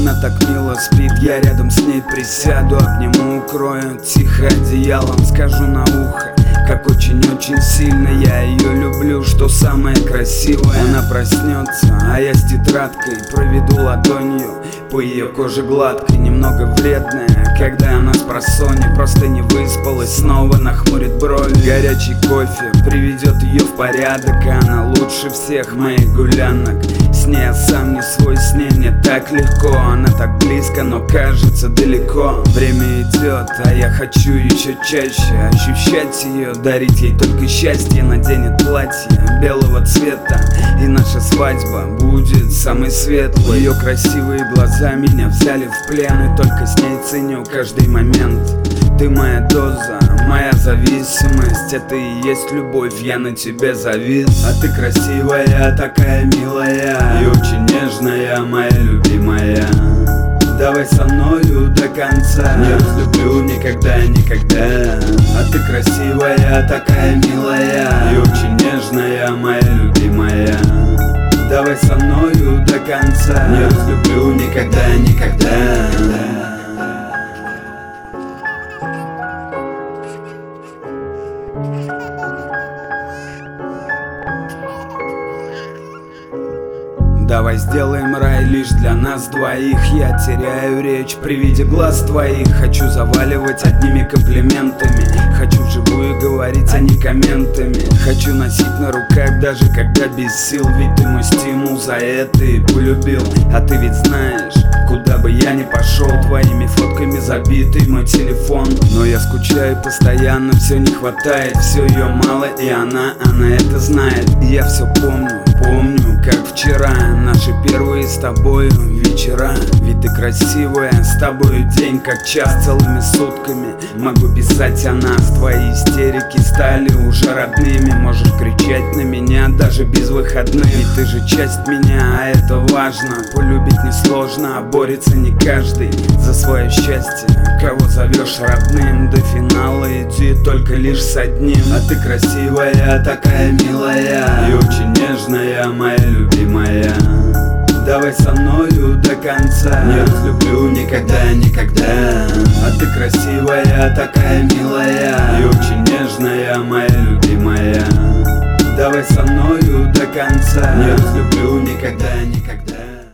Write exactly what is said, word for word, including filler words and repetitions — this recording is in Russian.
Она так мило спит, я рядом с ней присяду, обниму, укрою тихо одеялом, скажу на ухо, как очень-очень сильно я ее люблю, что самое красивое. Она проснется, а я с тетрадкой проведу ладонью по ее коже гладкой, немного вредная, когда она спросонья просто не выспалась, снова нахмурит брови. Горячий кофе приведет ее в порядок, и она лучше всех моих гулянок. С ней я сам не свой, с ней мне так легко, она так близко, но кажется далеко. Время идет, а я хочу еще чаще ощущать ее, дарить ей только счастье. Наденет платье белого цвета, и наша свадьба будет самой светлой. Ее красивые глаза меня взяли в плен, и только с ней ценю каждый момент. Ты моя доза, моя зависимость, это и есть любовь, я на тебе завис. А ты красивая, такая милая и очень нежная, моя любимая. Давай со мною до конца, не разлюблю никогда, никогда. А ты красивая, такая милая и очень нежная, моя любимая. Давай со мною до конца, не разлюблю никогда, никогда. Давай сделаем рай лишь для нас двоих. Я теряю речь при виде глаз твоих. Хочу заваливать одними комплиментами, хочу вживую говорить, а не комментами. Хочу носить на руках, даже когда без сил. Ведь ты мой стимул, за это и полюбил. А ты ведь знаешь, куда бы я ни пошел, твоими фотками забитый мой телефон. Но я скучаю постоянно, все не хватает, все ее мало, и она, она это знает. И я все помню, помню, как вчера, наши первые с тобою вечера. Ведь ты красивая, с тобою день как час, целыми сутками могу писать о нас. Твои истерики стали уже родными, можешь кричать на меня даже без выходных. Ведь ты же часть меня, а это важно. Полюбить несложно, а борется не каждый за свое счастье. Кого зовешь родным, до финала иди только лишь с одним. А ты красивая, такая милая и очень нежная, моя любимая. Давай со мною до конца, не разлюблю никогда, никогда. А ты красивая, такая милая и очень нежная, моя любимая. Давай со мною до конца, не разлюблю никогда, никогда.